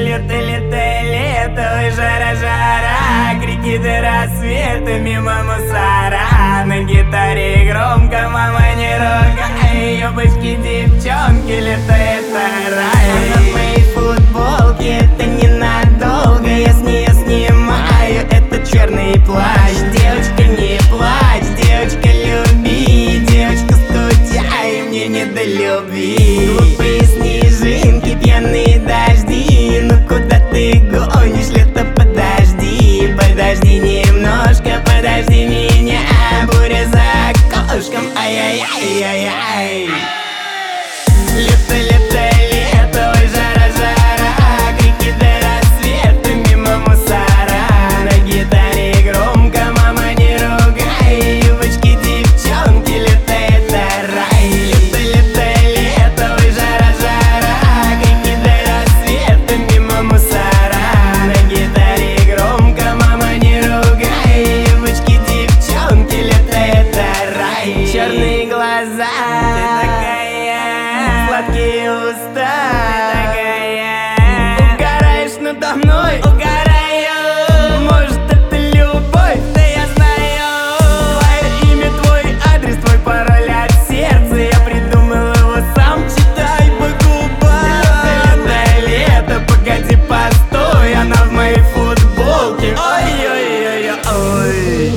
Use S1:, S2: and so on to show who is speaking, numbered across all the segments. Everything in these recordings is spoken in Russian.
S1: Лето, лето, лето, ой, жара, жара, крики до рассвета мимо мусора. На гитаре громко, мама, не ругай, ёбочки, девчонки, лето это рай. А на моей футболке это ненадолго, я с нее снимаю этот черный плащ. Девочка, не плачь, девочка, люби, девочка, скучай, мне не до любви. Глупые снежинки, пьяные дожди, ну куда ты гонишь, лето, подожди. Подожди немножко, подожди меня, буря за окошком, ай-яй-яй-яй-яй. Лето, лето, лето, ой, жара, жара, крики до рассвета мимо мусора. На гитаре громко, мама, не ругай, юбочки, девчонки, лето это рай. Лето, лето, лето, ой, жара, жара, крики до рассвета мимо мусора. На гитаре громко, мама, не ругай, юбочки, девчонки, лето это рай. Черные глаза, ты такая, сладкие уста, ты такая, угораешь надо мной, угораю. Может, это любовь, да я знаю. Твое имя, твой адрес, твой пароль от сердца, я придумал его сам, читай по губам. Лето, лето, погоди, постой, она в моей футболке. Ой-ой-ой-ой.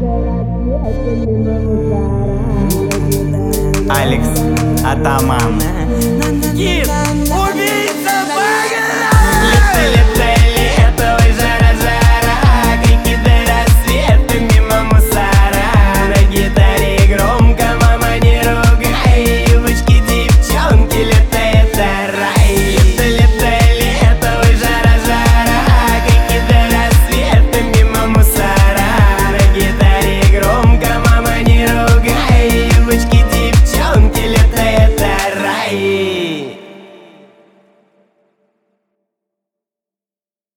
S1: Алекс Атаман.